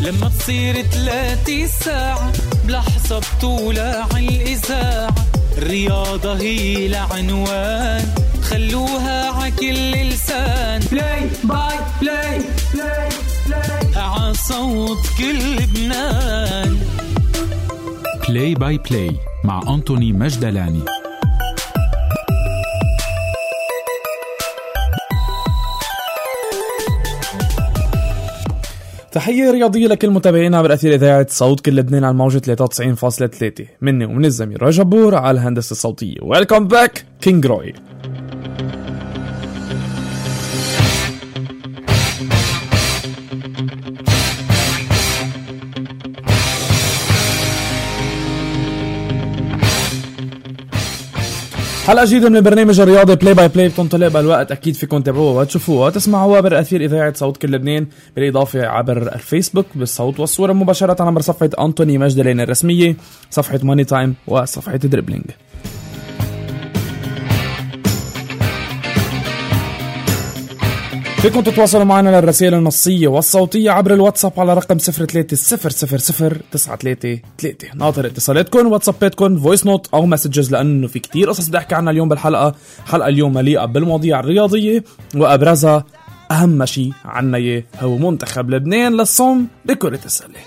لما تصير 3 ساعة بلحظة بطولع الإذاعة. الرياضة هي العنوان خلوها عكل لسان. بلاي باي بلاي بلاي بلاي عصوت كل لبنان. بلاي باي بلاي مع أنطوني مجدلاني. تحية رياضية لكل متابعينا بالأثير إذاعة صوت كل لبنان على الموجة 93.3 مني ومن الزميل رجب بور على الهندسة الصوتية. ويلكم باك كينج روي. حلقة جديدة من البرنامج الرياضي بلاي باي بلاي بتنطلق بالوقت. أكيد فيكم تتابعوها وتشوفوها وتسمعوها بالأثير إذاعة صوت كل لبنان، بالإضافة عبر الفيسبوك بالصوت والصورة مباشرة عبر صفحة أنطوني مجدلاني الرسمية، صفحة ماني تايم وصفحة دريبلينج. فيكم تتواصلوا معنا للرسائل النصية والصوتية عبر الواتساب على رقم 03000933. ناطر اتصالاتكم واتساباتكم، فويس نوت أو مسجز، لأنه في كتير قصص بدي أحكي عنها اليوم بالحلقة. حلقة اليوم مليئة بالمواضيع الرياضية، وأبرزها أهم شيء عنا هو منتخب لبنان للصوم بكرة السلة.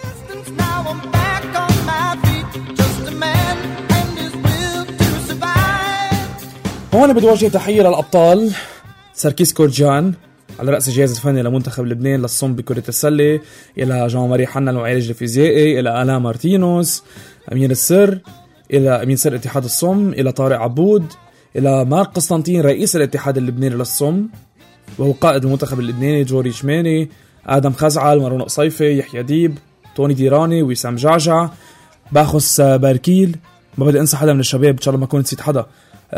هون بدي وجه تحية للأبطال سركيس كورجان على رأس الجهاز الفني لمنتخب لبنان للصوم بكرة السلة، إلى جان ماري حنا المعالج الفيزيائي، إلى آلان مارتينوس، أمين السر، إلى أمين سر اتحاد الصوم، إلى طارق عبود، إلى مارك قسطنطين رئيس الاتحاد اللبناني للصوم وهو قائد المنتخب اللبناني، جوري شماني، آدم خزعل، مارون قصيفي، يحيى ديب، توني ديراني، ويسام جعجع، باخس باركيل. ما بدي أنسى حدا من الشباب، إن شاء الله ما كنت نسيت حدا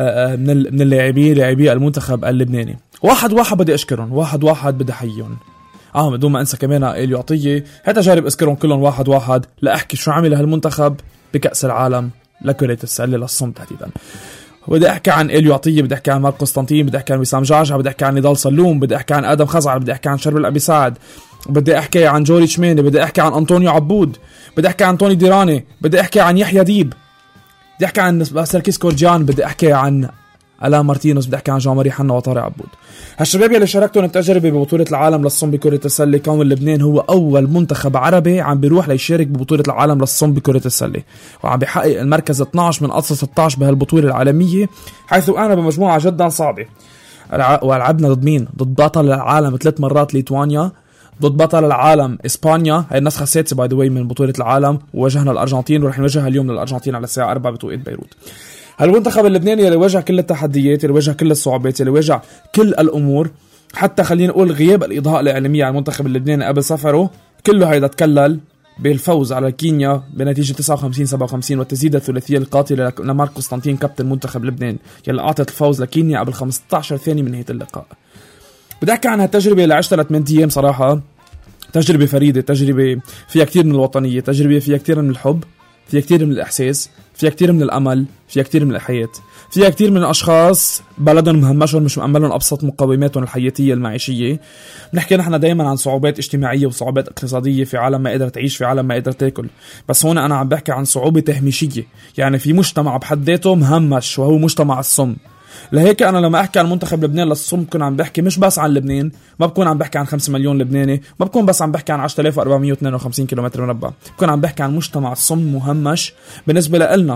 من اللاعبين لاعبي المنتخب اللبناني. واحد بدي أشكرهم، واحد بدي أحييهم. بدون ما أنسى كمان إليو عطية، حتى جارب أذكرهم كلهم واحد لأحكي شو عمل هالمنتخب بكأس العالم لكرة السلة للصوم تحديدا. بدي أحكي عن إليو عطية، بدي أحكي عن مارك قسطنطين، بدي أحكي عن وسام جعجع، بدي أحكي عن نضال صلوم، بدي أحكي عن آدم خزعل، بدي أحكي عن شربل أبي سعد، بدي أحكي عن جوري شماني، بدي أحكي عن أنطونيو عبود، بدي أحكي عن توني ديراني، بدي أحكي عن يحيى ديب، بدي أحكي عن سركيس كورجان، بدي أحكي عن آلان مارتينوس، بدي أحكي عن جان ماري حنا وطارق عبود. هالشباب يلي شاركتهم التجربة ببطولة العالم للصوم بكرة السلة. كون لبنان هو أول منتخب عربي عم بيروح ليشارك ببطولة العالم للصوم بكرة السلة، وعم بيحقق المركز 12 من أصل 16 بهالبطولة العالمية، حيث أنا بمجموعة جدا صعبة. ولعبنا ضد مين؟ ضد بطل العالم 3 مرات ليتوانيا، ضد بطل العالم إسبانيا، هاي النسخة السادسة باي ذا واي من بطولة العالم، وواجهنا الأرجنتين ورح نواجهها اليوم للأرجنتين على الساعة 4 بتوقيت بيروت. هالمنتخب اللبناني اللي واجه كل التحديات، اللي واجه كل الصعوبات، اللي واجه كل الأمور، حتى خلينا نقول غياب الإضاءة الإعلامية على المنتخب اللبناني قبل سفره، كله هيدا تكلل بالفوز على كينيا بنتيجة 59-57 والتسديدة الثلاثية القاتلة لمارك قسطنطين كابتن منتخب لبنان يلي أعطت الفوز لكينيا قبل 15 ثانية من نهاية اللقاء. بدي أحكي عن هالتجربة اللي عشتها 8 أيام. صراحة تجربة فريدة، تجربة فيها كتير من الوطنية، تجربة فيها كتير من الحب، فيها كتير من الإحساس، فيها كتير من الأمل، فيها كتير من الحياة، فيها كتير من الأشخاص بلدهم مهمشهم مش مأملهم أبسط مقوماتهم الحياتية المعيشية. بنحكي نحن دايما عن صعوبات اجتماعية وصعوبات اقتصادية في عالم ما قادر تعيش، في عالم ما قادر تاكل، بس هون أنا عم بحكي عن صعوبة تهميشية، يعني في مجتمع بحد ذاته مهمش وهو مجتمع الصم. لهيك أنا لما أحكي عن منتخب لبنان للصوم بكون عم بحكي مش بس عن لبنان، ما بكون عم بحكي عن 5 مليون لبناني، ما بكون بس عم بحكي عن 10452 كيلومتر مربع، بكون عم بحكي عن مجتمع الصم مهمش بالنسبة لنا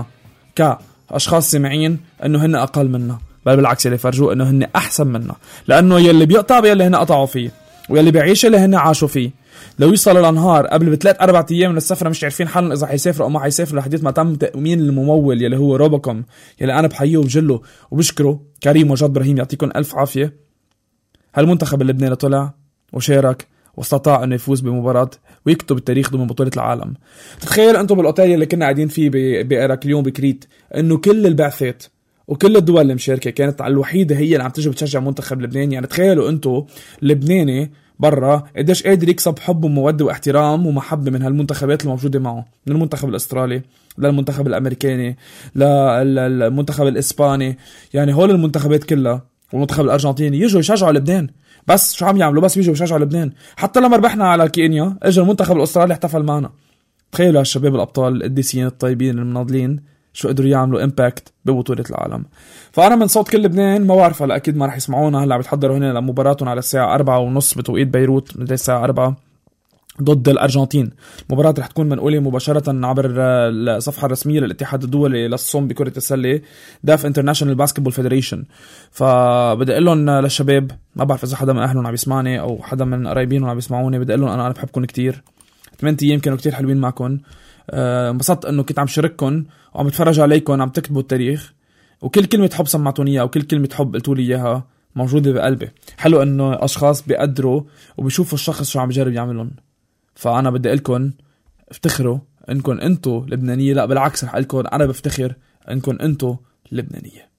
كأشخاص سامعين إنه هن أقل منا، بل بالعكس اللي فرجوه إنه هن أحسن منا، لأنه يلي بيقطع باللي هن قطعوا فيه، ويلي بيعيش اللي هن عاشوا فيه. لو يوصل الانهار قبل ب3-4 ايام من السفره مش عارفين حالهم اذا حيسافروا او ما حيسافروا لحديث ما تم تامين الممول يلي هو روبوكوم، يلي انا بحييه وبجله وبشكره كريم وجاد ابراهيم، يعطيكم الف عافيه. هالمنتخب اللبناني طلع وشارك واستطاع انه يفوز بمباراه ويكتب التاريخ ضمن بطوله العالم. تتخيل انتم بالاوتيل اللي كنا قاعدين فيه بإراكليون بكريت انه كل البعثات وكل الدول اللي مشاركه كانت الوحيده هي اللي عم تجي بتشجع منتخب لبنان. يعني تخيلوا انتم لبناني برا قديش قادر يكسب حب ومودة واحترام ومحبة من هالمنتخبات الموجودة معه، من المنتخب الأسترالي للمنتخب الأمريكاني للمنتخب الإسباني. يعني هول المنتخبات كلها والمنتخب الارجنتيني يجوا يشجعوا لبنان. بس شو عم يعملوا؟ بس يجوا يشجعوا لبنان. حتى لما ربحنا على كينيا اجى المنتخب الاسترالي احتفل معنا. تخيلوا هالشباب الابطال القديسين الطيبين المناضلين شو قدروا يعملوا امباكت ببطولة العالم. فانا من صوت كل لبنان ما بعرف هلا اكيد ما رح يسمعونا، هلا عم يتحضروا هنا لمباراتهم على الساعة 4:30 بتوقيت بيروت، من الساعة 4 ضد الأرجنتين. المباراة رح تكون منقولة مباشرة عبر الصفحة الرسمية للاتحاد الدولي للصوم بكرة السلة داف انترناشونال باسكتبول فيدريشن. فبدي اقول لهم للشباب، ما بعرف اذا حدا من اهلهم عم يسمعني او حدا من قرايبينهم عم يسمعوني، بدي اقول لهم انا بحبكم كتير. 8 ايام كانوا كتير حلوين معكم. انبسطت انه كنت عم شارككم وعم بتفرج عليكم عم تكتبوا التاريخ، وكل كلمة حب سمعتوني اياها وكل كلمة حب قلتوا لي اياها موجودة بقلبي. حلو انه اشخاص بيقدروا وبيشوفوا الشخص شو عم يجرب يعملون. فانا بدي اقولكم افتخروا انكم انتو لبنانية. لا بالعكس رح اقولكم انا بفتخر انكم انتو لبنانية.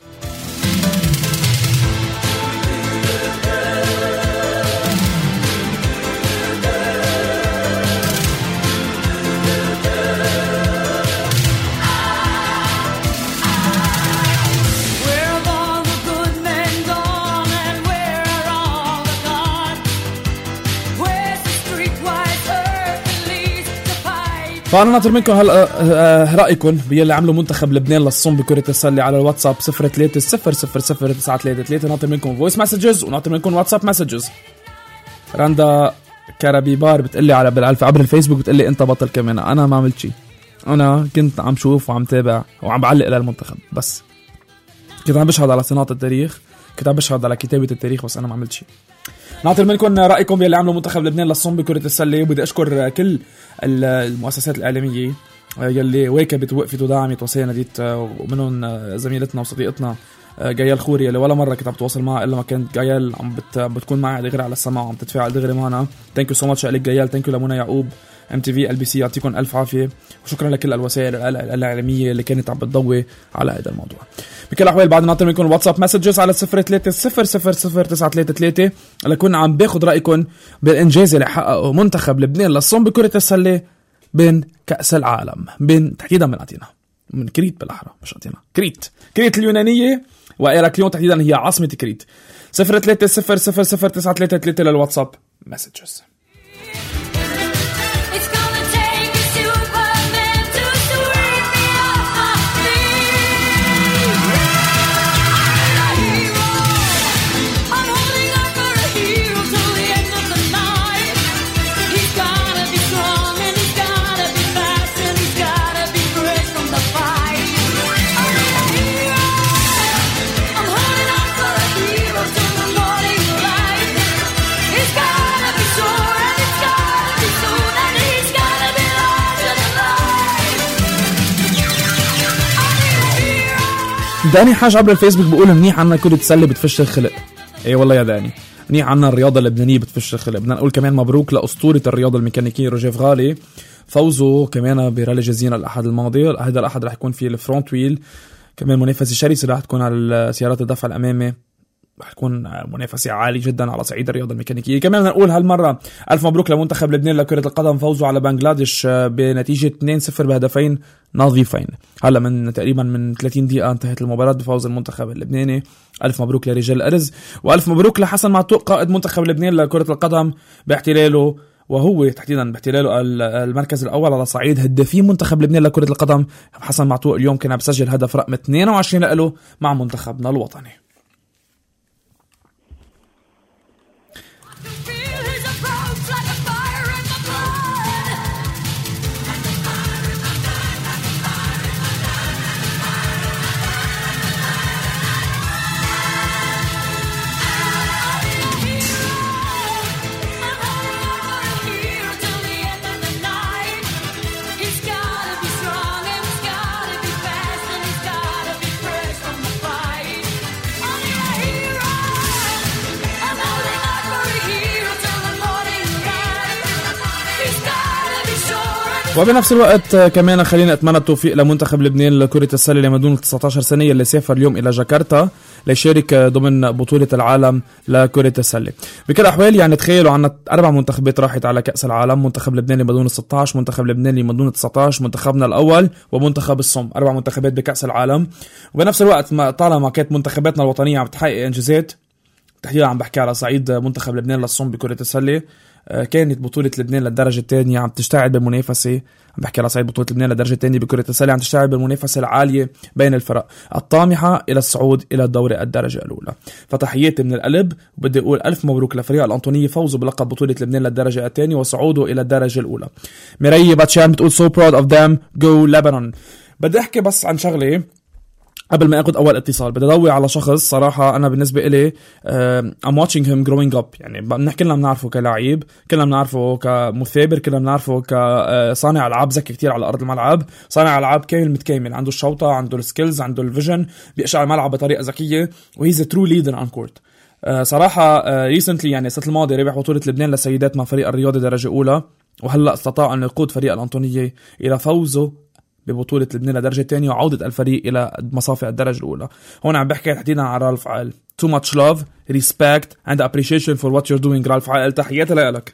فأنا ناطر منكم هلا رأيكم باللي عملوا منتخب لبنان للصوم بكرة السلة على الواتساب 03000933. ناطر منكم فويس مسجز وناطر منكم واتساب مسجز. رندا كارابيبار بتقلي على بالالف عبر الفيسبوك، بتقلي انت بطل كمان. انا ما عملت شيء، انا كنت عم شوف وعم تابع وعم بعلق للمنتخب، بس كنت عم بشهد على صناعة التاريخ، كنت عم بشهد على كتابة التاريخ، بس انا ما عملت شيء. ناطر منكم رأيكم باللي عملوا منتخب لبنان للصوم بكرة السلة. وبدي أشكر كل المؤسسات الإعلامية يلي واكبت ووقفت ودعمت وساندت، ومنهم زميلتنا وصديقتنا جايال خوري اللي ولا مرة كنت عم بتواصل معها إلا ما كانت جايال عم بتكون معي دغري على السماع وعم تتفاعل دغري معنا. ثانك يو سو ماتش لك جايال. ثانك يو لمنى يعقوب MTV LBC، يعطيكم ألف عافية. وشكرا لكل الوسائل الإعلامية اللي كانت عم بتضوي على هذا الموضوع. بكل الأحوال بعد ناطر منكم واتساب مسجز على 03000933 لكون عم باخد رأيكم بالإنجاز اللي حققه منتخب لبنان للصوم بكرة السلة بين كأس العالم، بين تحديدا من أتينا، من كريت بالأحرى، مش أتينا، كريت اليونانية، وإيراكليون تحديدا هي عاصمة كريت. 03000933 للواتساب مسجز. داني حاج عبر الفيسبوك بيقول منيح عنا كرة السلة بتفش الخلق. ايه والله يا داني، منيح عنا الرياضة اللبنانية بتفش الخلق. بدنا نقول كمان مبروك لأسطورة الرياضة الميكانيكية روجيف غالي، فوزه كمان برالي جزيرة الأحد الماضي. هذا الأحد رح يكون فيه الفرونت ويل، كمان منافسة شرسة رح تكون على السيارات الدفع الأمامي، رح تكون منافسة عالية جدا على صعيد الرياضة الميكانيكية. كمان نقول هالمرة ألف مبروك لمنتخب لبنان لكرة القدم، فوزه على بنغلاديش بنتيجة 2-0 بهدفين نظيفين. هلا من تقريبا من 30 دقيقة انتهت المباراة بفوز المنتخب اللبناني. ألف مبروك لرجال الأرز، وألف مبروك لحسن معتوق قائد منتخب لبنان لكرة القدم باحتلاله، وهو تحديدا باحتلاله المركز الأول على صعيد هدافين منتخب لبنان لكرة القدم. حسن معتوق اليوم كان بسجل هدف رقم 22 له مع منتخبنا الوطني. وبنفس الوقت كمان خلينا اتمنى التوفيق لمنتخب لبنان لكرة السلة لمدون 19 سنة اللي سافر اليوم الى جاكرتا ليشارك ضمن بطولة العالم لكرة السلة. بكل الأحوال يعني تخيلوا عنا 4 منتخبات راحت على كأس العالم، منتخب لبنان اللي مضمون 16، منتخب لبنان اللي مضمون 19، منتخبنا الأول ومنتخب الصم، 4 منتخبات بكأس العالم. وبنفس الوقت طالما كانت منتخباتنا الوطنية عم تحقق إنجازات، تحديدا عم بحكي على صعيد منتخب لبنان للصم بكرة السلة، كانت بطولة لبنان للدرجة الثانية عم تشتعل بالمنافسة، عم بحكي على صعيد بطولة لبنان للدرجة الثانية بكرة السلة عم تشتعل بالمنافسة العالية بين الفرق الطامحة إلى الصعود إلى الدوري الدرجة الأولى. فتحياتي من القلب، وبدي أقول ألف مبروك لفريق الأنطونية فوزوا بلقب بطولة لبنان للدرجة الثانية وصعوده إلى الدرجة الأولى. ميري باتشان بتقول so proud of them, go Lebanon. بدي أحكي بس عن شغلة قبل ما اخذ اول اتصال. بدي ادوي على شخص صراحه انا بالنسبه إلي I'm watching him growing up. يعني كلنا بنعرفه كلاعب، كلنا بنعرفه كمثابر، كلنا بنعرفه كصانع العاب ذكي كتير على ارض الملعب، صانع العاب كامل متكامل، عنده الشوطه، عنده السكيلز، عنده الفيجن، بيقشع الملعب بطريقه ذكيه، وهيز ترو ليدر اون كورت. صراحه ريسنتلي يعني السنه الماضيه ربح بطوله لبنان للسيدات مع فريق الرياضي درجه اولى، وهلا استطاع ان يقود فريق الانطونيه الى فوزه ببطولة لبنان لدرجة تانية وعودة الفريق إلى مصافي الدرجة الأولى. هون عم بحكي تحديدا عن رالف عائل. Too much love, respect and appreciation for what you're doing. رالف عائل تحياتي لك.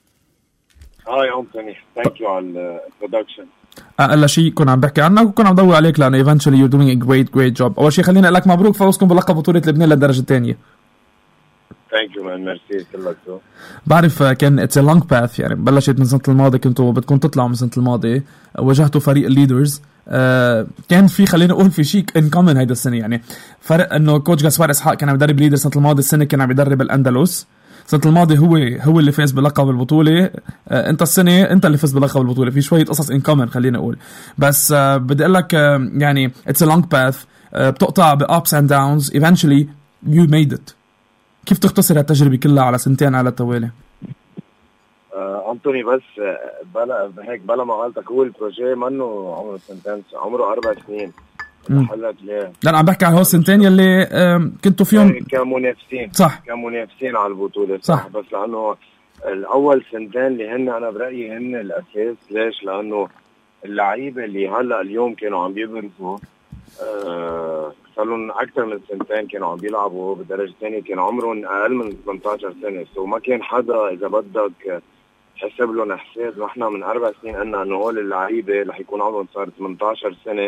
هاي أنتوني، thank you على الانترودكشن. أقل شيء كنا عم بحكي عنك وكنا عم ضوي عليك لأنه eventually you're doing a great job. أول شيء خلينا لك مبروك فوزكم بلقب بطولة لبنان للدرجة الثانية. Thank you man, merci كلك. بعرف كان it's a long path، يعني بلشت من سنة الماضي، كنتوا بدكم تطلعوا من سنة الماضي، واجهتوا فريق الليدرز. كان في خلينا نقول في شيء in common هيدا السنة، يعني فرق انه كوتش غاسبار اسحاق كان عم يدرب ليدرز سنة الماضي، السنة كان عم يدرب الأندلس. سنة الماضي هو اللي فاز بلقب البطولة، انت السنة انت اللي فاز بلقب البطولة. في شوية قصص in common خلينا نقول، بس بدي اقول لك يعني it's a long path، بتقطع ب ups and downs eventually you made it. كيف تختصر هالتجربة كلها على سنتين على التوالي؟ أنتوني بس بلا ما قالتك هو البروجي منه عمره سنتين، عمره 4 سنين. حلت ليه؟ لا عم بحكي على هو السنتين يلي كنتوا فيهم كمنافسين، صح، كمنافسين على البطولة، صح. بس لأنه الأول سنتين اللي هن أنا برأيي هن الأساس. ليش؟ لأنه اللعيبة اللي هلا اليوم كانوا عم بيبرزوا صار لهم أكثر من سنتين كانوا عم بيلعبوا بالدرجة الثانية، كان عمرهم أقل من 18 سنة، وما كان حدا إذا بدك حسب لهم حساب. نحن من 4 سنين قلنا إنه هول اللعيبة رح يكون عمرهم صار 18 سنة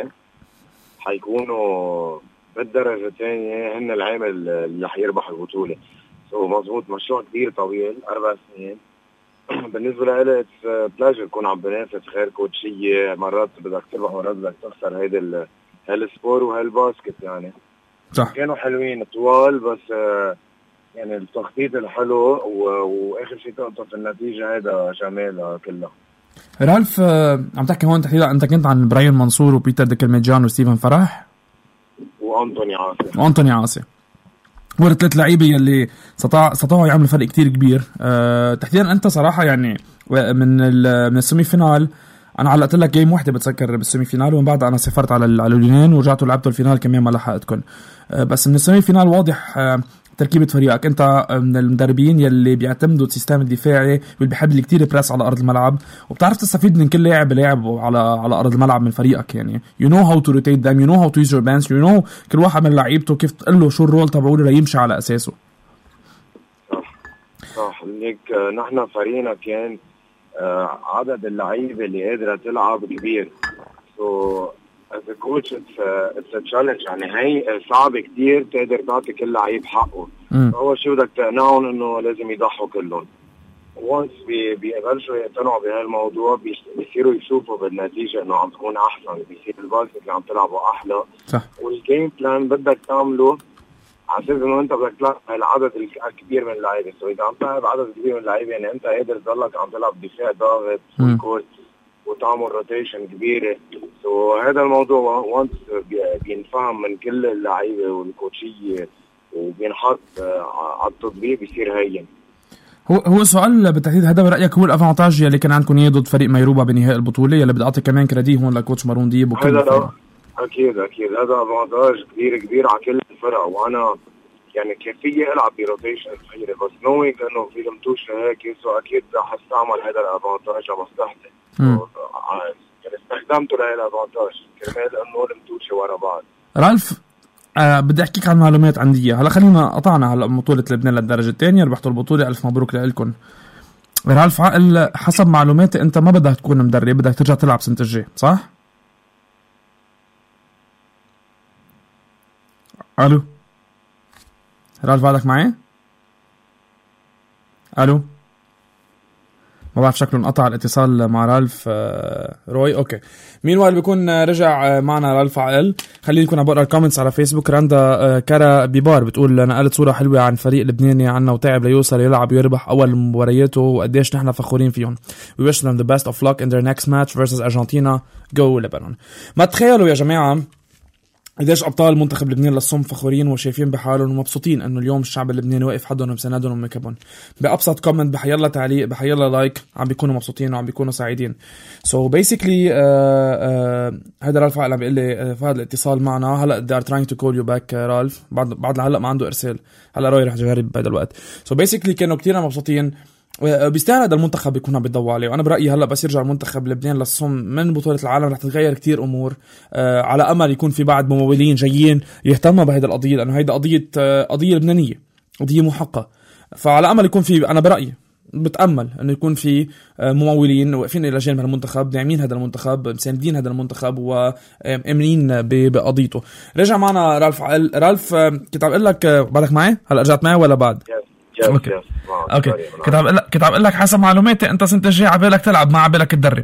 حيكونوا بالدرجة الثانية هن العامل اللي رح يربح البطولة. مظبوط، مشروع كتير طويل 4 سنين. بالنسبة لي بلاجر كون عم بنافس غير كوتشية، مرات بدك تربح مرات بدك تخسر. هيدا هالسبور وهالباسكت يعني صح. كانوا حلوين طوال، بس يعني التخطيط الحلو واخر شيء تقطف النتيجة هيدا جمالها كلها. رالف عم تحكي هون تحديدا انت كنت عن براين منصور وبيتر ديكلميجان وستيفن فرح وأنتوني عاصي هو الثلاث لعيبه يلي استطاعوا يعملوا فرق كتير كبير. تحديدا انت صراحه يعني من السيمي فينال انا علقت لك جيم واحده بتذكر بالسيمي فينال، ومن بعد انا سافرت على اليونان ورجعتوا لعبتوا الفينال كمان ما لحقتكم. بس من السيمي فينال واضح تركيبه فريقك، انت من المدربين يلي بيعتمدوا السيستم الدفاعي واللي بيحب اللي كتير بريس على ارض الملعب، وبتعرف تستفيد من كل لاعب على ارض الملعب من فريقك. يعني you know how to rotate them, you know how to use your bench, you know كل واحد من لعيبته كيف تقول له شو الرول تبعه ليمشي على اساسه. صح ليك. نحن فريقنا كان عدد اللعيبه اللي قادره تلعب كبير، as a coach it's a challenge. يعني هي صعب كتير تقدر تعطي كل لعيب حقه. أول شيء بدك تقنعهم إنه لازم يضحوا كلهم. once بيبلشوا يقتنعوا بهالموضوع بيصيروا يشوفوا بالنتيجة إنه عم تكون أحسن، بيصير الباسكت اللي عم تلعبه أحلى. صح. والجيم بلان بدك تعمله على أساس إنه أنت بدك تلعب العدد الكبير من اللعيبة. إذا عم تلعب عدد كبير من اللعيبة يعني أنت قادر تضلك عم تلعب دفاع ضاغط والكورت وتعمل روتيشن كبيرة. هذا الموضوع وانس بينفهم من كل اللعيبة والكوتشية وبينحط على التطبيق بيصير هين. هو السؤال بالتحديد هذا برأيك هو الأفانتاج اللي كان عندكم اياه ضد فريق ميروبا بنهائي البطولة، اللي بدي أعطي كمان كريدي هون لكوتش مارون ديب وكل هذا أكيد هذا أفانتاج كبير على كل الفرق. وأنا يعني كيفية ألعب بروتيشن صغيرة بس نوينج إنه في لمتوش هيك أكيد رح استعمل هذا الأفانتاج على مصلحتي. يعني استخدمته لهالأفانتاج كرمال إنه لمتوش ورا بعض. رالف بدي احكيك عن معلومات عندي هلا. خلينا قطعنا هلا بطولة لبنان للدرجة الثانية، ربحتوا البطولة، الف مبروك لكم. رالف عقل حسب معلوماتي انت ما بدك تكون مدرب، بدك ترجع تلعب سنة الجاي، صح؟ الو رالف، بعدك معي؟ الو، ما بعرف شكله انقطع الاتصال مع رالف. روي اوكي. مين وائل بيكون رجع معنا رالف عقل. خليني نكون عم بقرا الكومنتس على فيسبوك. رندا كارا بيبار بتقول نقلت صوره حلوه عن فريق لبناني عنا وتعب ليوصل يلعب ويربح اول مبارياته وقديش نحن فخورين فيهم. We wish them the best of luck in their next match versus Argentina. Go Lebanon. ما تخيلوا يا جماعه قديش ابطال منتخب لبنان للصم فخورين وشايفين بحالهم ومبسوطين انه اليوم الشعب اللبناني واقف حدهم ومساندهم ومكبهم. بابسط كومنت، بحيلا تعليق، بحيلا لايك، عم بيكونوا مبسوطين وعم بيكونوا سعيدين. سو بيسكلي هذا رالف عقل عم بيقول لي فهد الاتصال معنا هلا they are trying to call you back رالف، بعد لهلا ما عنده ارسال. هلا روي رح يجرب بهذا الوقت. سو بيسكلي كانوا كتير مبسوطين. بيستاهل هذا المنتخب يكون عم بيضوا عليه. وانا برايي هلا بس يرجع المنتخب لبنان للصم من بطوله العالم رح تتغير كتير امور، على امل يكون في بعض ممولين جايين يهتموا بهيدا القضيه، لانه هيدا قضيه لبنانيه، قضيه محقه. فعلى امل يكون في، انا برايي بتامل انه يكون في ممولين واقفين الى جانب المنتخب، داعمين هذا المنتخب، مساندين هذا المنتخب وامنين بقضيته. رجع معنا رالف عقل. رالف كنت عم اقول لك بعدك معي؟ هلا رجعت معي ولا بعد؟ اوكي كنت عم اقول لك حسب معلوماتي انت سنة الجاي عبالك تلعب، ما عبالك تدرب.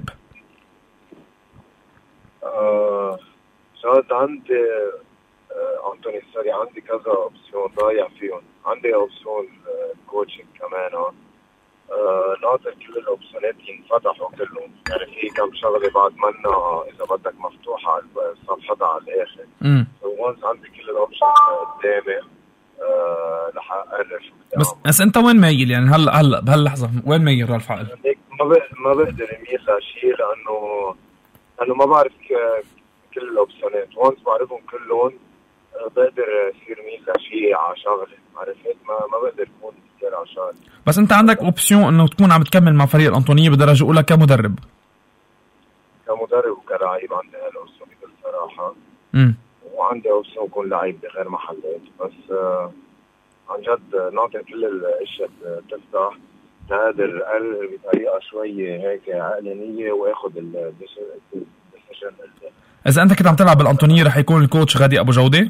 شاد عندي انتوني سوري، عندي كذا اوبسيون ضايع فيهم. عندي اوبسيون كوتشنج كمان، ناطر كل الاوبسيونات ينفتحوا كلهم، يعني في كم شغله بعد منا اذا بدك مفتوحه على صفحتها على الاخر. وانس عندي كل الاوبشنز قدامي رح اقرر شو. بس انت وين مايل يعني هلا بهاللحظه وين مايل رالف عقل؟ ما بقدر اميل لشيء لانه ما بعرف كل الاوبشنات. وانس بعرفهم كلهم بقدر اصير ميل لشيء على شغله، عرفت؟ ما بقدر اكون كثير على شغله. بس انت عندك اوبسيون انه تكون عم تكمل مع فريق الانطونيه بدرجه اولى كمدرب وكلاعب. عندي هالاوبسيون بصراحه. وعندي اوبسيون يكون لعيب بغير محلات. بس عن جد ناطر كل الاشياء تفتح تقدر اقرر بطريقه شوي هيك عقلانيه واخذ الديسيجن. اذا انت كنت عم تلعب بالانطونيه رح يكون الكوتش غادي ابو جوده؟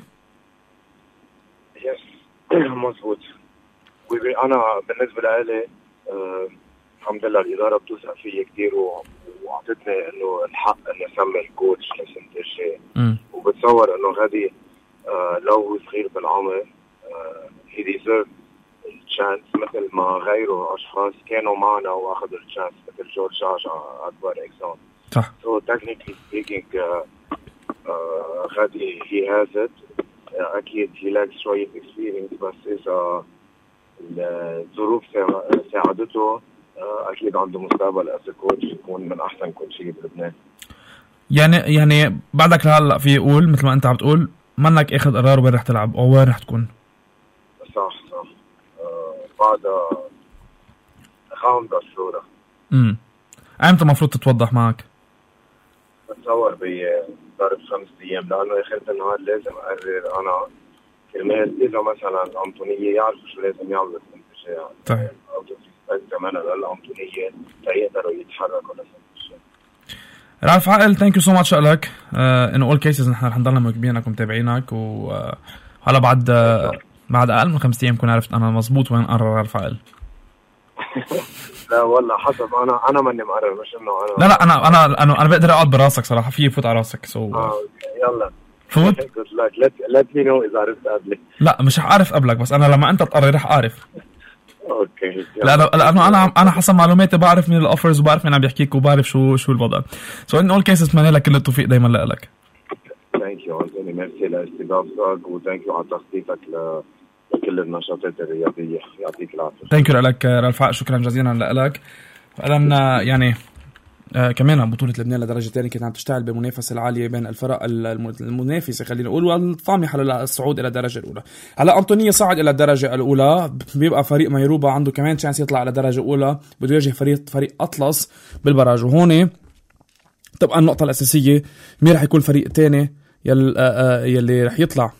يس مزبوط. انا بالنسبه لي الحمد لله الاداره بتوثق فيي كثير وعطتني انه الحق اني اسمي الكوتش لسنه الجاي. وبتصور انه غادي لو هو صغير بالعمر he deserve الشانس مثل ما غيره اشخاص كانوا معنا واخذوا الشانس مثل جورج جاجا اكبر اكزامبل. صح. So technically speaking غادي he has it. اكيد he lacks شوية experience، بس اذا الظروف ساعدته اكيد عنده مستقبل as a coach يكون من احسن كوتشي بلبنان. يعني بعدك لهلا في يقول مثل ما انت عم تقول منك اخذ قرار وين رح تلعب او وين رح تكون. صح بعد خامضة الصورة. امتى المفروض تتوضح معك؟ بتصور بظرف 5 أيام، لأنه آخر النهار لازم أقرر أنا كرمال إذا مثلا الأنطونية يعرفوا شو لازم يعملوا الانتشاع. طيب. أو تفسد كمان للأنطونية تيقدروا يتحركوا للانتشاع. رالف عقل ثانك يو سو ماتش لك. إنه أول كيسز نحن رح نضلنا مواكبينك ومتابعينك، وهلا بعد أقل من 5 أيام كون عرفت أنا مزبوط وين قرر رالف عقل. لا والله حسب أنا ماني مقرر، مش إنه أنا. لا أنا بقدر أقعد براسك صراحة، في فوت على راسك. يلا فوت. let me know إذا عرفت قبلك. لا مش أعرف قبلك، بس أنا لما أنت تقرر رح أعرف. اوكي. لأنه انا حسب معلوماتي بعرف مين الاوفرز وبعرف مين عم يحكيك وبعرف شو الوضع. سو ان اول كيسز اتمنى لك كل التوفيق دايما لك. ثانك يو انتوني، ميرسي لاستضافتك وثانك يو على تخطيطك لكل النشاطات الرياضيه. يعطيك العافيه. ثانك يو لك رالف، شكرا جزيلا لك. فعلا يعني كمان بطولة لبنان لدرجة تانية كانت عم تشتغل بمنافسة العالية بين الفرق المنافسة خلينا نقول والطامحة للصعود إلى الدرجة الأولى. هلا أنطونية صعد إلى الدرجة الأولى، بيبقى فريق ميروبا عنده كمان شانس يطلع إلى الدرجة الأولى، بده يواجه فريق أطلس بالبراج. وهون تبقى النقطة الأساسية مين رح يكون فريق تاني يلي رح يطلع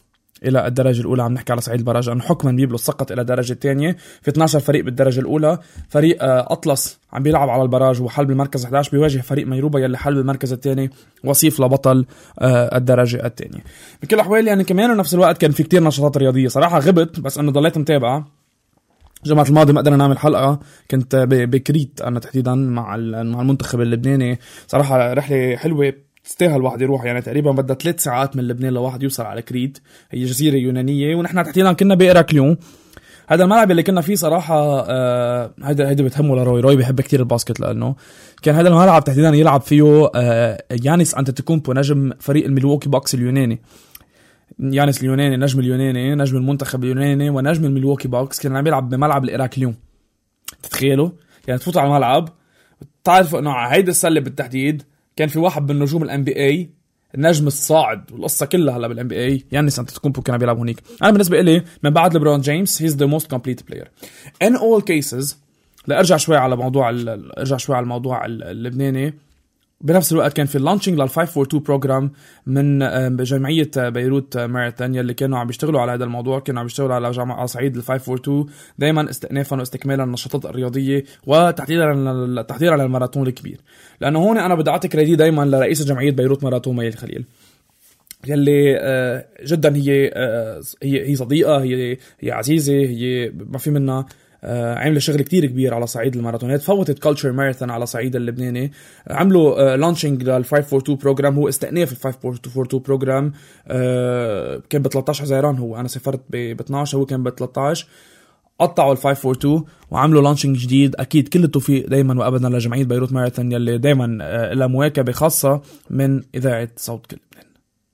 الى الدرجه الاولى. عم نحكي على صعيد البراج لانه حكما بيبلغ سقط الى الدرجه الثانيه. في 12 فريق بالدرجه الاولى. فريق اطلس عم بيلعب على البراج وحل بالمركز 11 بيواجه فريق ميروبا يلي حل بالمركز الثاني وصيف لبطل الدرجه الثانيه. بكل الاحوال يعني كمان نفس الوقت كان في كتير نشاطات رياضيه صراحه. غبت بس انه ضليت متابعه. جمعة الماضي ما قدرنا نعمل حلقة. كنت بكريت أنا تحديدا مع المنتخب اللبناني. صراحة رحلة حلوة تستاهل واحد يروح. يعني تقريبا بدها 3 ساعات من لبنان لواحد يوصل على كريت. هي جزيرة يونانية ونحن تحديدا كنا بإراكليون. هذا الملعب اللي كنا فيه صراحة هيدا بتهمه لروي بيحب كتير الباسكت لأنه كان هذا الملعب تحديدا يلعب فيه يانيس أنتيتوكومبو نجم فريق الميلواukee باكس اليوناني. يانيس اليوناني نجم اليوناني نجم المنتخب اليوناني ونجم الميلواukee باكس كان عم يلعب بملعب الإراكليون. تتخيلوا يعني تفوتوا على الملعب تعرفوا انه هيدا السله بالتحديد كان في واحد من نجوم الNBA النجم الصاعد والقصه كلها هلا بالNBA يانيس أنتيتوكومبو كان بيلعب هنيك. انا بالنسبه لي من بعد ليبرون جيمس he's the most complete player in all cases. لارجع شوي على الموضوع اللبناني. بنفس الوقت كان في اللانشينج لل 542 بروجرام من جمعية بيروت ماراثون يلي كانوا عم بيشتغلوا على هذا الموضوع. كانوا عم بيشتغلوا على جامعة صعيد ال 542 دايما استئنافا واستكمالا النشاطات الرياضية وتحضيرا للماراثون الكبير. لأنه هون أنا بدي أعطي كريدي دايما لرئيس جمعية بيروت ماراثون مي الخليل يلي جدا هي صديقة هي عزيزة هي ما في منها. عملوا شغل كتير كبير على صعيد الماراثونات. فوتت كولتشر ماراثون على صعيد اللبناني. عملوا لانشينج لل 542 بروجرام. هو استئناف ال 542 بروجرام. كان ب 13 حزيران. هو انا سافرت ب 12 هو كان ب 13. قطعوا ال 542 وعملوا لانشينج جديد. اكيد كل التوفيق دايما وابدا لجمعيه بيروت ماراثون يلي دايما لها مواكبه خاصه من اذاعه صوت كل لبنان.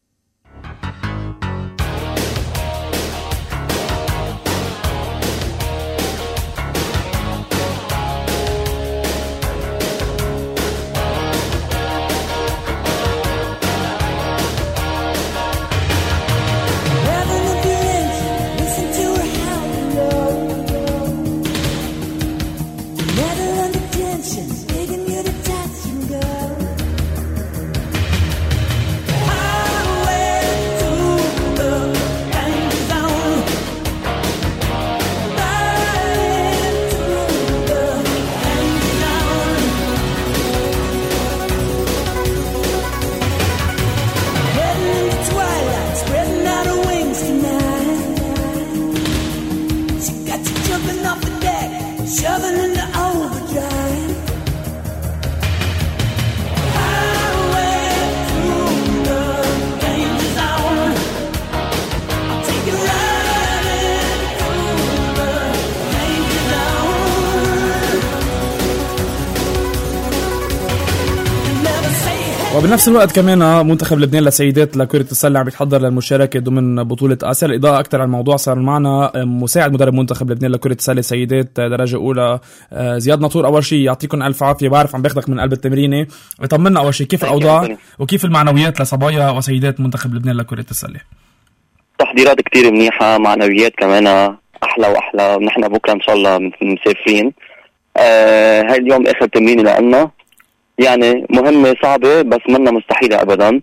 وبنفس الوقت كمان منتخب لبنان لسيدات لكرة السلة عم يتحضر للمشاركة ضمن بطولة آسيا. الإضاءة أكثر على الموضوع صار معنا مساعد مدرب منتخب لبنان لكرة السلة سيدات درجة أولى زياد ناطور. أول شيء يعطيكم ألف عافية. بعرف عم باخدك من قلب التمرينة. طمنا أول شيء كيف الأوضاع وكيف المعنويات لصبايا وسيدات منتخب لبنان لكرة السلة؟ تحضيرات كتير منيحة، معنويات كمان أحلى وأحلى. نحن بكرة إن شاء الله مسافرين. هاي اليوم آخر تمرين لنا، يعني مهمة صعبة بس منا مستحيلة أبدا.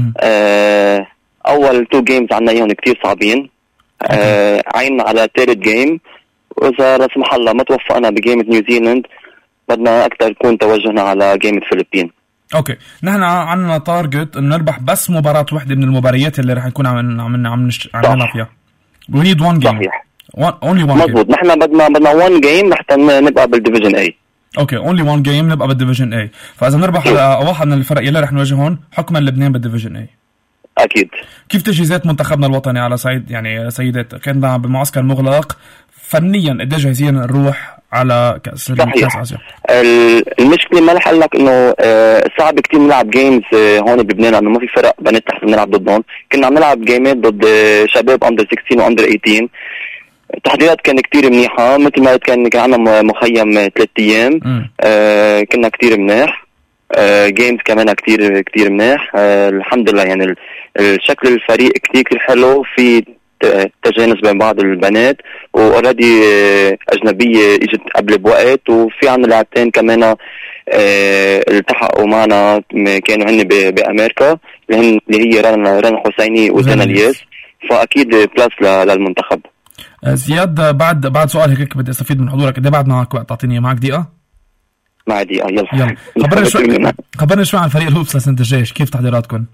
أول 2 جيمز عنا إياهم كتير صعبين. عين على ثالث جيم، وإذا لا سمح الله ما توفقنا بجيمة نيوزيلند بدنا أكتر يكون توجهنا على جيمة فلبين. اوكي، نحن عنا تارجت انه نربح بس مباراة واحدة من المباريات اللي رح نكون عم نلعب فيها. We need one game. صحيح. Only one مزبوط. نحن بدنا 1 جيم حتى نبقى بالديفيجن A. اوكي، only one game نبقى بالديفيجن A. فاذا نربح واحد من الفرق يلي رح نواجههم حكما لبنان بالديفيجن A. اكيد. كيف تجهيزات منتخبنا الوطني على صعيد يعني سيدات؟ كنا بمعسكر مغلق فنيا، قد جاهزين نروح على كأس آسيا؟ المشكلة ما رح اقول لك انه صعب كتير نلعب جيمز هون بلبنان لانه ما في فرق بنات تحت نلعب ضدهم. كنا عم نلعب جيمات ضد شباب اندر 16 واندر 18. التحضيرات كان كتير منيحة، مثل ما كان عندنا مخيم 3 ايام. كنا كتير منيح. جيمز كمان كتير منيح. الحمد لله، يعني الشكل الفريق كتير حلو، في تجانس بين بعض البنات، واوريدي اجنبيه اجت قبل بوقت، وفي عنا لاعبتين كمان التحقوا معنا كانوا هن بامريكا اللي هي رنا حسيني ودانا الياس. فاكيد بلس للمنتخب. زياد، بعد سؤال هيك بدي استفيد من حضورك. قد ايه بعد معك وقت؟ تعطيني معك دقيقه. مع دقيقه. يلا خبرنا شوي عن فريق الهوبس لسنه الجاي. كيف تحضيراتكم؟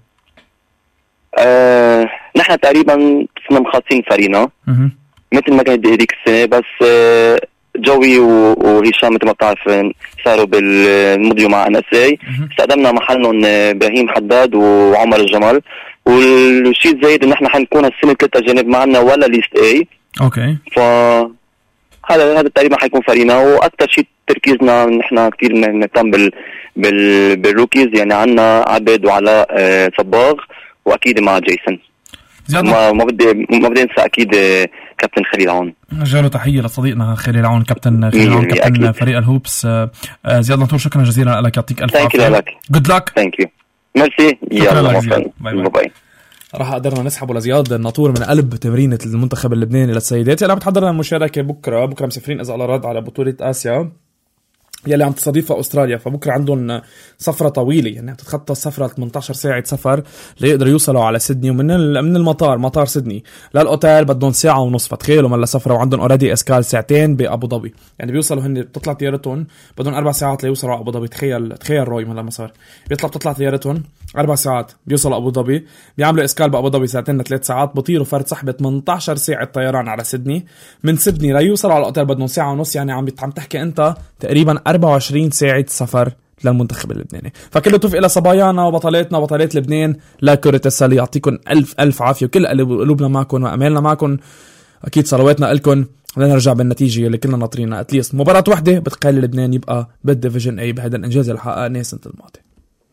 نحن تقريبا صرنا مخلصين فريقنا مثل ما كانت هذيك السنه، بس جوي وهشام مثل ما بتعرف صاروا بالمضيو مع NSA. استخدمنا محلهم ابراهيم حداد وعمر الجمل. والشيء الزايد ان احنا حنكون هالسنه 3 اجانب معنا ولا ليست اي. اوكي. هذا تقريبا حيكون فريقنا. واكثر شيء تركيزنا نحن كثير نهتم بالروكيز، يعني عنا عبد وعلاء صباغ واكيد مع جيسون. ما بدي انسى اكيد كابتن خليل عون. نجاله تحيه لصديقنا خليل عون، كابتن خليل عون، كابتن فريق الهوبس. زياد نطور، شكرا جزيلا لك، يعطيك الف عافيه. جود لك. ثانك يو. ميرسي. يلا باي. راح قدرنا نسحبه لزياد الناطور من قلب تمرينة المنتخب اللبناني للسيدات. يلا بتحضر المشاركة بكرة مسافرين إذا على رد على بطولة آسيا يلي عم تستضيفها أستراليا. فبكرة عندهم سفرة طويلة، يعني تتخطى السفرة 18 ساعة سفر ليقدروا يوصلوا على سيدني. ومن المطار، مطار سيدني للأوتيل بدهم ساعة ونص. فتخيلوا من سفرة وعندهم أوريدي إسكال ساعتين بأبو ظبي. يعني بيوصلوا هن بتطلع طيارتهم بدهم 4 ساعات ليوصلوا على أبو ظبي. تخيل روي من لما صار بتطلع طيارتهم 4 ساعات بيوصلوا أبو ظبي، بيعملوا إسكال بأبو ظبي 2 ل3 ساعات، بطيروا فرد سحبة 18 ساعة طيران على سيدني. من سيدني ليوصلوا على الأوتيل بدهم ساعة ونص. يعني عم تحكي أنت تقريبا 24 ساعة سفر للمنتخب اللبناني. فكله توفيق إلى صبايانا وبطلاتنا وبطلات لبنان لكرة السلة. يعطيكم ألف عافية، وكل قلوبنا معكم وأمالنا معكم. أكيد صلواتنا لكم لنرجع بالنتيجة اللي كنا ناطرينها. أتليست مباراة واحدة بتخلي لبنان يبقى بالديفيجن أي بهذا الإنجاز اللي حققناه السنة الماضية.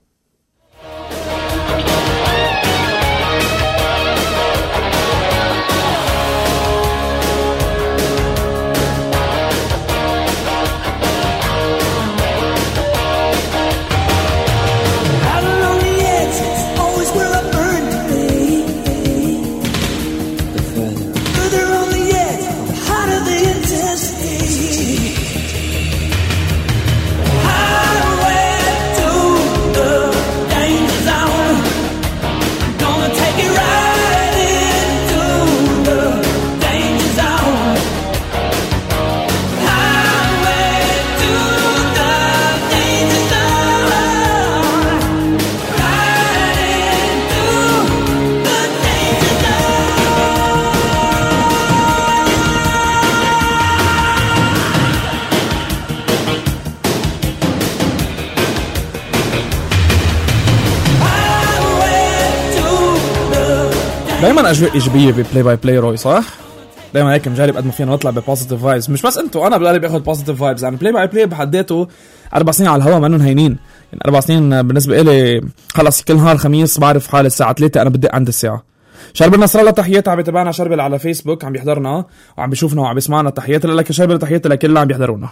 دايما اجواء ايجابيه ببلاي باي بلاي روي، صح؟ دايما هيك مجرب قد ما فينا نطلع ببوزيتيف فايبز. مش بس انتوا، انا بقلب باخذ بوزيتيف فايبز. يعني بلاي باي بلاي بحد ذاته 4 سنين على الهواء منهم هينين. يعني 4 سنين بالنسبه لي خلص. كل نهار خميس بعرف حالي الساعه 3 انا بدي عند الساعه. شربل نصر الله تحياتي، عم بيتابعنا شربل على فيسبوك، عم بيحضرنا وعم بيشوفنا وعم بيسمعنا. تحياتي لك شربل، تحياتي لكل اللي عم بيحضرونا.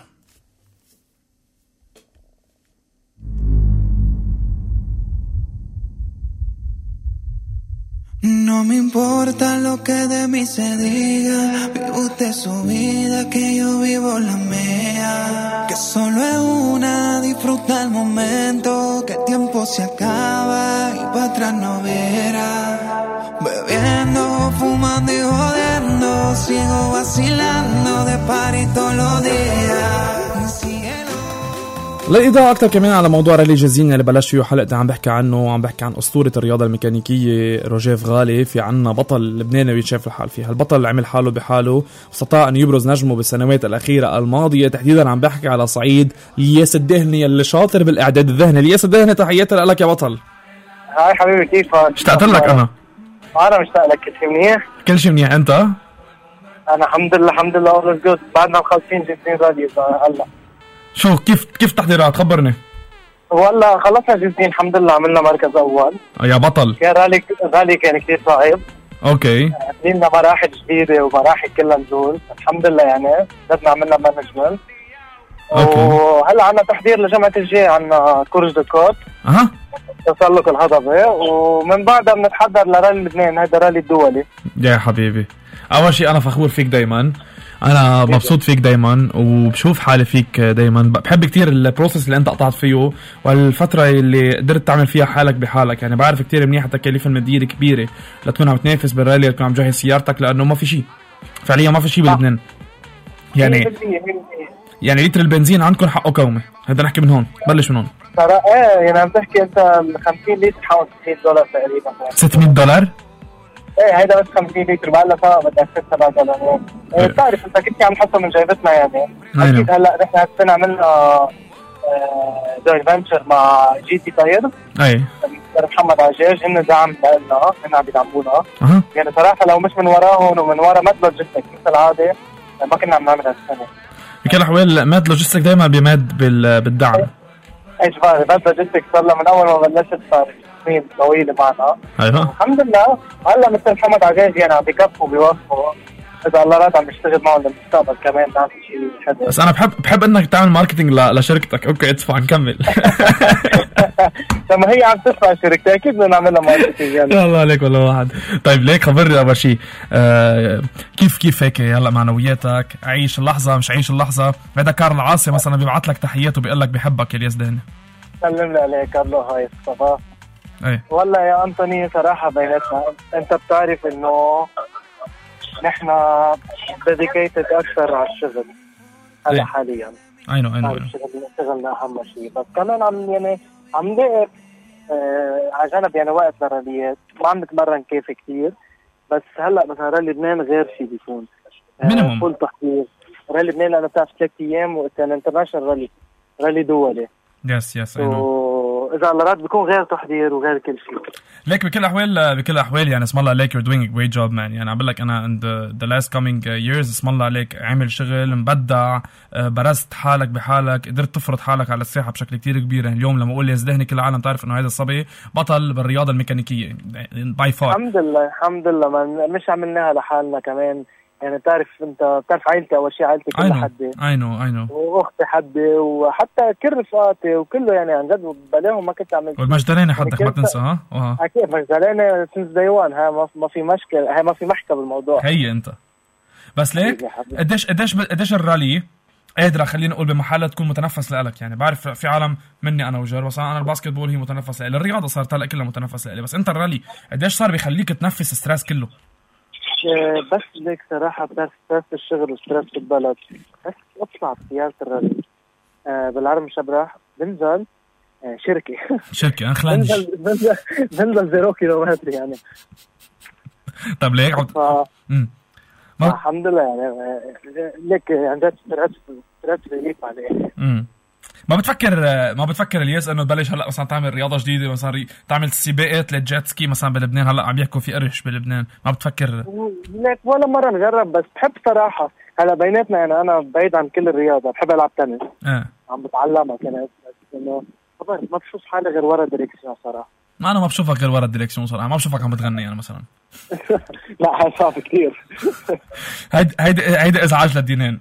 No me importa lo que de mí se diga, vive usted su vida, que yo vivo la mía, que solo es una, disfruta el momento, que el tiempo se acaba y para atrás no verá. Bebiendo, fumando y jodiendo, sigo vacilando de party todos los días. للإضاءة أكتر كمان على موضوع رالي جازين اللي بلش فيه حلقة عم بحكي عنه، وعم بحكي عن أسطورة الرياضة الميكانيكية روجيف غالي. في عنا بطل لبناني بيتشاف الحال فيها. البطل اللي عمل حاله بحاله واستطاع أن يبرز نجمه بالسنوات الأخيرة الماضية. تحديدا عم بحكي على صعيد الياس الدهني اللي شاطر بالإعداد الذهني. الياس الدهني تحياتي لك يا بطل. هاي حبيبي، كيفك؟ اشتقت لك. أنا مشتاق لك. كل شيء منيح؟ كل شيء منيح. أنت؟ أنا الحمد لله all is good. بعدنا مخلصين جزئين راديو هلا. شو كيف تحضيرات؟ خبرني. والله خلصنا جزئين الحمد لله، عملنا مركز أول يا بطل. كان رالي كان كتير صعب. اوكي. عملنا مراحل جديدة ومراحل كلها نزول الحمد لله. يعني بدنا عملنا مانجمنت. وهلا عنا تحضير لجمعة الجاي، عنا كورج دكوت تسلق الهضبة، ومن بعدها بنتحضر لرالي لبنان. هذا رالي الدولي. يا حبيبي، اول شيء انا فخور فيك دايما، انا مبسوط فيك دايما وبشوف حالي فيك دايما. بحب كتير البروسيس اللي انت قطعت فيه والفتره اللي قدرت تعمل فيها حالك بحالك. يعني بعرف كتير منيح التكاليف الماديه الكبيره لتكون عم تنافس بالرالي، لتكون عم تجهز سيارتك، لانه ما في شيء فعليا، ما في شيء بلبنان. يعني لتر البنزين عندكم حقه كومه. هذا نحكي من هون، بلش من هون. يعني عم تحكي انت 50 لتر حوالي $600 $600. تقريبا. ايه هيدا بس 50 لتر بقى صار بدك $7. بتعرف انت كنت عم نحطه من جيبتنا يعني. اكيد هلا نحن هالسنه عملنا جوي فنتشر مع جي تي تاير. اي محمد عجاج هن دعم لنا، هن عم يدعمونا. يعني صراحه لو مش من وراهم ومن ورا ماد لوجيستيك مثل العاده ما كنا عم نعمل هالسنه. بكل الاحوال ماد لوجيستيك دائما بيماد بالدعم. ايش بقى ماد لوجيستيك صار لها من اول ما بلشت صار سنين طويله معنا. ايوه الحمد لله. هلا مثل محمد عجاج يعني عم بيكفوا بيوظفوا، اذا الله راد عم بيشتغل معهم للمستقبل كمان. نعم شيء حلو. بس انا بحب انك تعمل ماركتينج لشركتك. اوكي ادفع نكمل. لما هي عم تدفع شركتي اكيد بدنا نعملها ماركتينج يعني. الله عليك والله واحد. طيب ليك خبرني اول شيء كيف هيك هلا معنوياتك؟ عيش اللحظه مش عيش اللحظه. هذا كارل عاصي مثلا بيبعت لك تحيات وبيقول لك بحبك الياس دهني. سلم لي عليك كارلو. هاي صفا. ايه والله يا أنطوني صراحة بيناتنا انت بتعرف انه نحن ديديكيتد اكثر على الشغل هلا. ايه. حاليا I know. شغلنا اهم شيء، بس كمان عم نلاقي على جنب يعني وقت للراليات. ما عم نتمرن كيف كتير، بس هلا مثلا رالي لبنان غير شيء بيكون فول تحضير. رالي لبنان لانه بتاع 3 ايام وكان انترناشونال رالي دولي. يس إذا الله راد بيكون غير تحضير وغير كل شيء. ليك بكل الأحوال يعني اسم الله عليك you're doing a great job man. يعني عم بقول لك أنا in the last coming years اسم الله عليك عمل شغل مبدع، برزت حالك بحالك، قدرت تفرض حالك على الساحة بشكل كتير كبير. يعني اليوم لما أقول يا زدهني كل العالم تعرف إنه هذا الصبي بطل بالرياضة الميكانيكية by far. الحمد لله مش عملناها لحالنا كمان. يعني بتعرف عائلتي أول شيء، عائلتي كلها حدي. I know وأختي حدي وحتى كل رفقاتي وكله يعني عن جد بلاهم ما كنت عملت. والمجدلاني حدك ما تنسى ها؟ أكيد مجدلاني since day one. ها ما في مشكلة، ما في محكة بالموضوع. هي أنت بس ليك قديش الرالي قادرة خلينا نقول بمحلة تكون متنفس لك. يعني بعرف في عالم مني أنا وجار، بس أنا الباسكت بول هي متنفس لي، الرياضة صارت هلا كلها متنفس لي، بس أنت الرالي قديش صار بيخليك تنفس ستريس كله؟ بس ليك صراحة ستريس الشغل وستريس البلد. بس اطلع بسيارة الرالي بالعرم شبرح بنزل شركة أنخلانج بنزل 0 كيلومتر يعني. طب ليك الحمد لله يعني ليك عن جد ستريس ريليف عليه. ما بتفكر الياس انه تبلش هلا مثلا تعمل رياضه جديده، مثلا تعمل سباقات للجيت سكي مثلا بلبنان؟ هلا عم يحكوا في قرش بلبنان، ما بتفكر؟ ليك ولا مره نجرب، بس بحب صراحه هلا بيناتنا يعني انا بعيد عن كل الرياضه، بحب العب تنس. عم بتعلمها كمان، بس انه ما بشوف حالي غير ورا الدريكسيون صراحه. ما انا ما بشوفك غير ورا الدريكسيون صراحه، ما بشوفك عم بتغني يعني مثلا. لا هاي صعب كثير. هيدا ازعاج للدينين.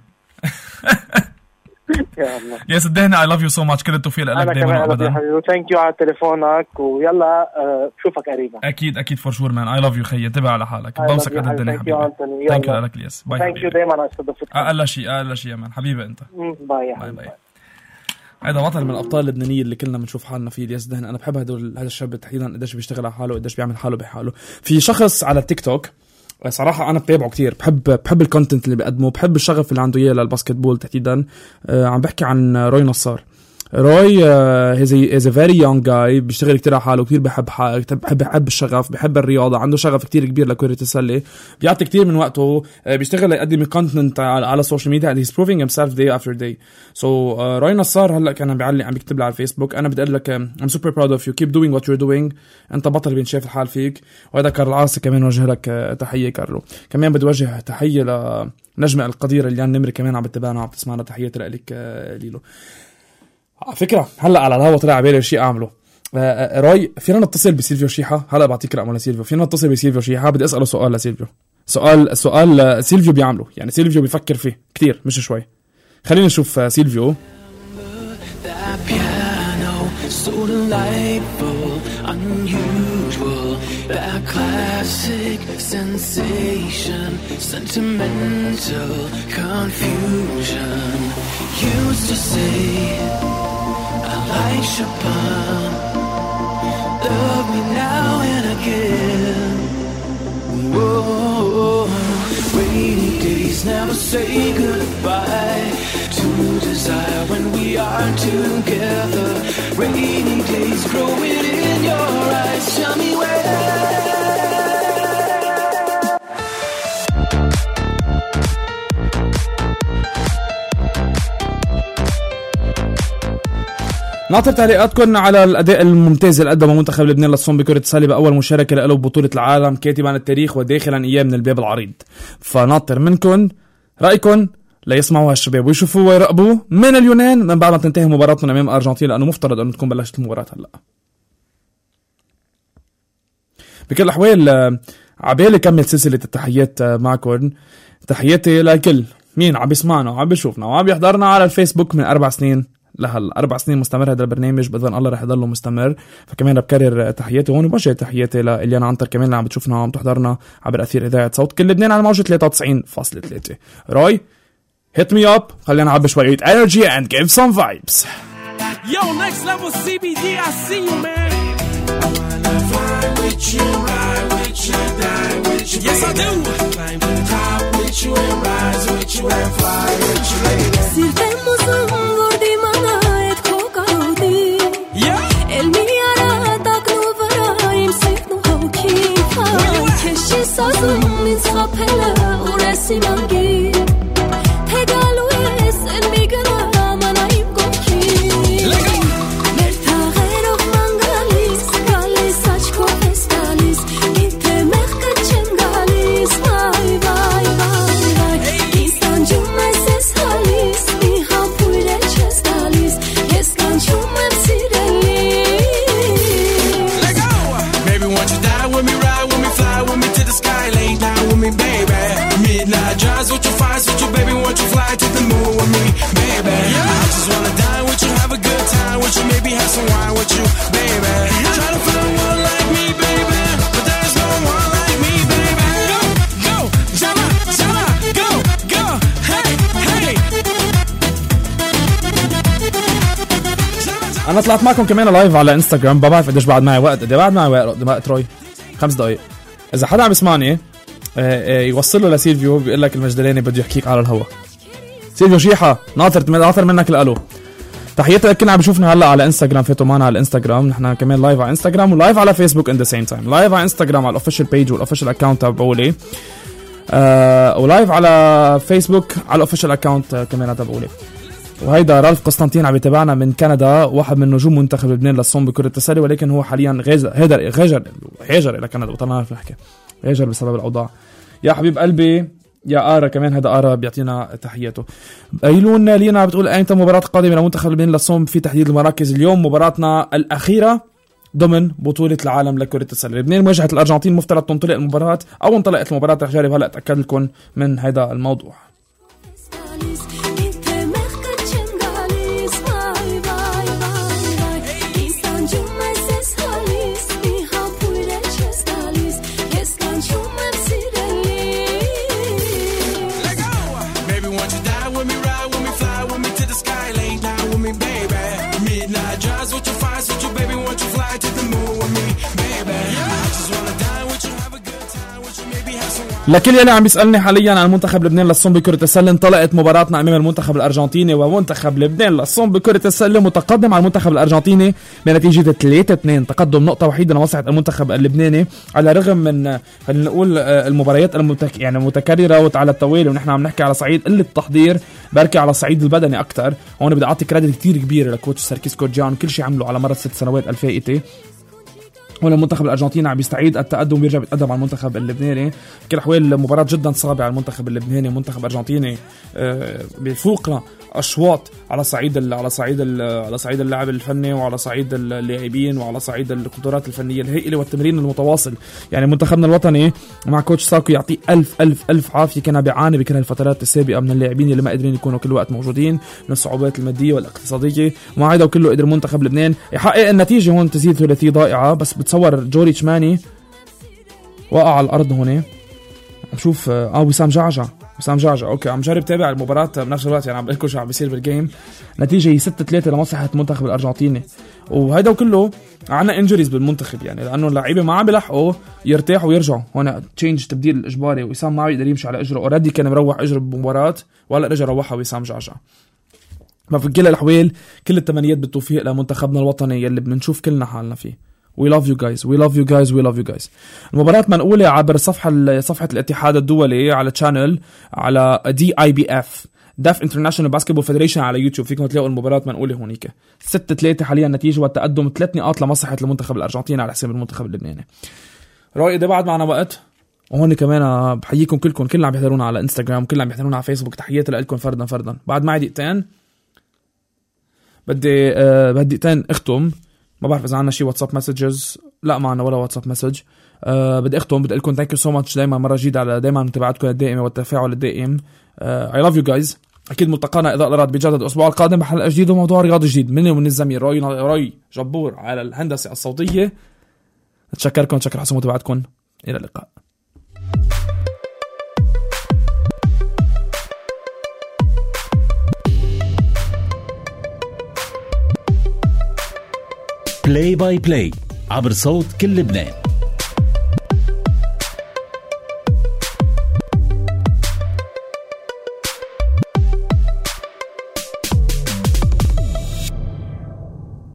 يا الله يا صدقني I love you so much. كل التوفيق لك دايما وابدا. ثانك يو على تليفونك، ويلا بشوفك قريبا. اكيد فور شور مان. I love you خيي، انتبه على حالك، بوسك قد الدنيا حبيبي. ثانك يو لك الياس. باي. ثانك يو دايما على استضافتك. اقل شيء يا مان حبيبي انت. باي. هذا بطل من الابطال اللبنانيه اللي كلنا بنشوف حالنا فيه. الياس دهن انا بحب هذا الشاب تحديدا، قديش بيشتغل على حاله، قديش بيعمل حاله بحاله. في شخص على التيك توك صراحة أنا بتابعه كتير، بحب الكونتنت اللي بيقدمه، بحب الشغف اللي عنده إياه للباسكت بول تحديدا. عم بحكي عن روي نصار. روي he's a very young guy، بيشتغل كتير على حاله، كتير بحب الشغف، بحب الرياضة، عنده شغف كتير كبير لكرة السلة، بيعطي كتير من وقته، بيشتغل يقدم كونتنت على السوشيال ميديا and he's proving himself day after day. So روي نصار هلا كان عم بيكتب لي على الفيسبوك، أنا بدي أقول لك I'm super proud of you, keep doing what you're doing. أنت بطل بينشاف الحال فيك. وهذا كارل عاصي كمان وجه لك تحية. كارلو كمان بدي وجه تحية لنجمة القديرة اللي نمري كمان عم بتتابعنا وعم بتسمعنا، تحية لك ليلو. على فكرة هلا على الهوا طلع على بالي شيء أعمله. راي فينا نتصل بسيلفيو شيحة؟ هلا بعطيك رقمه لسيلفيو. فينا نتصل بسيلفيو شيحة، بدي أسأله سؤال لسيلفيو. سؤال سيلفيو بيعمله، يعني سيلفيو بيفكر فيه كتير مش شوي. خلينا نشوف سيلفيو. So delightful, unusual, that classic sensation, sentimental confusion. Used to say I like Chopin, love me now and again. Whoa, rainy days never say goodbye to desire when we are together. Rainy days growing in your eyes. Tell me where. ناطر تعليقاتكم على الأداء الممتاز اللي قدمه منتخب لبنان للصوم بكرة السلة بأول مشاركة له ببطولة العالم كاتبا التاريخ وداخلا إياه من الباب العريض. فناطر منكم رأيكم ليسمعوا هالشباب ويشوفوا ويراقبوا من اليونان من بعد ما تنتهي مباراتنا أمام أرجنتين، لأنه مفترض أنه تكون بلشت المباراة هلأ. بكل الأحوال عبالي كمل سلسلة التحيات معكم. تحياتي لكل مين عم بيسمعنا وعم بيشوفنا وعم بيحضرنا على الفيسبوك من 4 سنين لهلا. 4 سنين مستمر هذا البرنامج، بإذن الله رح يضله مستمر. فكمان بكرر تحياتي هون وبوجه تحياتي لإليانا عنتر كمان اللي عم بتشوفنا وعم تحضرنا عبر أثير إذاعة صوت كل لبنان على موجة 93.3. روي hit me up، خلينا نعبي شوية energy and give some vibes. Yo, next level CBD, I see you, man. I wanna fly with you, ride with you, die with you. Yes, I do. Climb to the top with you and rise with you and fly with you, lady. أنا طلعت معكم كمان لايف على انستغرام، بعرف قديش بعد معي وقت، قديش بعد معي وقت روي 5 دقايق. إذا حدا عم يسمعني يوصل له لسيلفيو بيقول لك المجدلاني بده يحكيك على الهوا. سيلفيو شيحة ناطر منك الألو. تحياتي لكل عم بشوفنا هلا على انستغرام، فاتوا معنا على الانستغرام، نحن كمان لايف على انستغرام ولايف على فيسبوك ان ذا سيم تايم. لايف على انستغرام على الاوفيشال بيج والاوفيشال اكاونت تبعولي، ولايف على فيسبوك على الاوفيشال اكاونت كمان تبعولي. وهيدا رالف قسطنطين عم يتابعنا من كندا، واحد من نجوم منتخب لبنان للصوم بكرة السلة، ولكن هو حاليا هاجر الى كندا، وطلعنا نعرف نحكي هاجر بسبب الاوضاع. يا حبيب قلبي يا آرا كمان، هذا آرا بيعطينا تحياته. ايلون لينا بتقول ايمتى المباراة القادمة لمنتخب لبنان للصوم في تحديد المراكز؟ اليوم مباراتنا الأخيرة ضمن بطولة العالم لكرة السلة. لبنان مواجهة الأرجنتين، مفترض تنطلق المباراة أو انطلقت المباراة. رح جارب هلا أتأكد لكم من هذا الموضوع. لكل يلي عم بيسألني حاليا عن منتخب لبنان للصوم بكرة السلة، انطلقت مباراتنا امام المنتخب الارجنتيني، ومنتخب لبنان للصوم بكرة السلة متقدم على المنتخب الارجنتيني بنتيجة 3-2، تقدم نقطة وحيدة لمصلحة المنتخب اللبناني، على الرغم من خلينا نقول المباريات متكررة وعلى التوالي، ونحن عم نحكي على صعيد قلة التحضير، بركي على الصعيد البدني اكثر. هون بدي اعطي كريدت كتير كبير لكوتش ساركيس كورجان، كل شيء عمله على مر 6 سنوات الفائتة. هون المنتخب الارجنتيني عم بيستعيد التقدم ويرجع بيتقدم على المنتخب اللبناني. بكل الاحوال مباراه جدا صعبه على المنتخب اللبناني، منتخب ارجنتيني بفوقنا اشواط على صعيد اللعب الفني، وعلى صعيد اللاعبين، وعلى صعيد القدرات الفنيه الهائله والتمرين المتواصل. يعني منتخبنا الوطني مع كوتش ساكو يعطي ألف عافيه، كان بيعاني بكل الفترات السابقه من اللاعبين اللي ما قادرين يكونوا كل وقت موجودين، من الصعوبات الماديه والاقتصاديه، ومع هذا وكله قدر منتخب لبنان يحقق النتيجه. هون تزيد ثلاثيه ضائعه، بس بتصور جوري تشماني وقع على الارض هون. بشوف وسام جعجع اوكي عم جرب تابع المباراة بنفس الوقت، يعني عم بقول شو عم بيصير بالجيم. نتيجة 6-3 لمصلحة المنتخب الارجنتيني، وهيدا وكله عنا انجريز بالمنتخب، يعني لانه اللعيبه ما عم بيلحقوا يرتاحوا ويرجعوا. هون تشينج تبديل اجباري، وسام ما بيقدر يمشي على اجره، اوريدي كان مروح اجره بمباراة ولا رجع روحها وسام جعجع. ففي كل الاحوال كل التمنيات بالتوفيق لمنتخبنا الوطني يلي بنشوف كلنا حالنا فيه. We love you guys, we love you guys, we love you guys. المباراة منقولة عبر صفحة الاتحاد الدولي على تشانل على DIBF Deaf International Basketball Federation على يوتيوب. فيكم تلاقوا المباراة منقولة هونيك. 6-3 حاليا النتيجة، والتقدم 3 نقاط لمصلحة المنتخب الأرجنتيني على حساب المنتخب اللبناني. رأيي ده بعد معنا وقت، وهون كمان بحييكم كلكم، كلنا عم بيحضرونا على انستغرام، كلنا عم بيحضرونا على فيسبوك. تحياتي لكم فردا. بعد معي دقيقتين، بدي دقيقتين اختم. ما بعرف اذا عنا شي واتساب مسجز، لا ما عنا ولا واتساب مسج. بدي اختم، بدي لكم ثانك يو سو ماتش دائما مره جديده على دائما متابعتكم الدائمه والتفاعل الدائم. اي لاف يو جايز. اكيد ملتقانا اذا قدرت بجدد الاسبوع القادم بحلقه جديده وموضوع رياضي جديد مني ومن الزميل روي جبور على الهندسه الصوتيه. اتشكركم، شكر حسن متابعتكم، الى اللقاء. بلاي باي بلاي عبر صوت كل لبنان.